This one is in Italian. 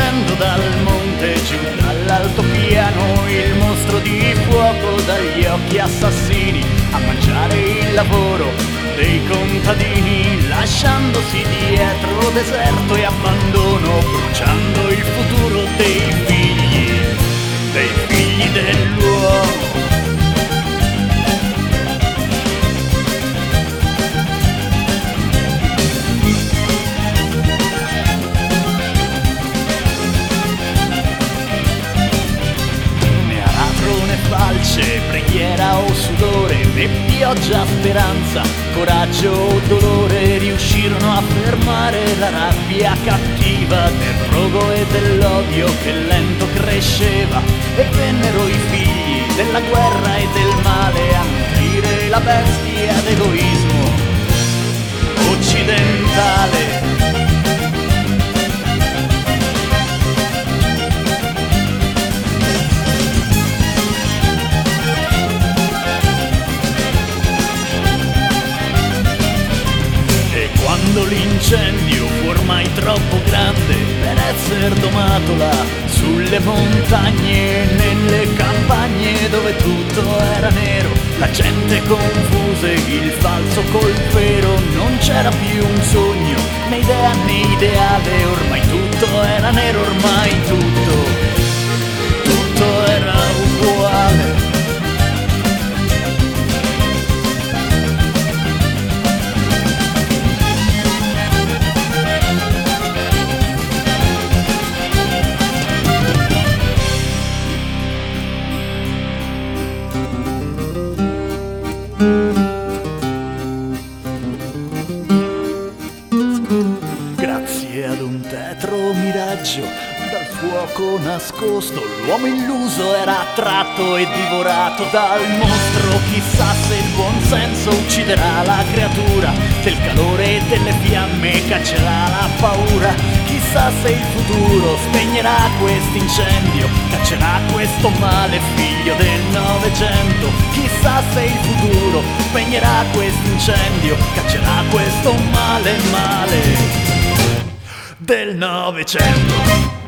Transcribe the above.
scendo dal monte giù dall'altopiano, il mostro di fuoco dagli occhi assassini, a mangiare il lavoro dei contadini, lasciandosi dietro deserto e abbandono, bruciando il futuro dei figli dell'uomo. Falce, preghiera o sudore, né pioggia, speranza, coraggio o dolore riuscirono a fermare la rabbia cattiva del rogo e dell'odio che lento cresceva, e vennero i figli della guerra e del male a nutrire la bestia d'egoismo occidentale. Quando l'incendio fu ormai troppo grande per essere domato là sulle montagne e nelle campagne dove tutto era nero, la gente confuse il falso col vero, non c'era più un sogno, né idea né ideale, ormai tutto era nero, ormai tutto era uguale. Grazie ad un tetro miraggio dal fuoco nascosto, l'uomo illuso era attratto e divorato dal mostro. Chissà se il buon senso ucciderà la creatura, se il calore delle fiamme caccerà la paura. Chissà se il futuro spegnerà quest'incendio, caccerà questo male figlio del Novecento. Chissà se il futuro spegnerà quest'incendio, caccerà questo male del Novecento.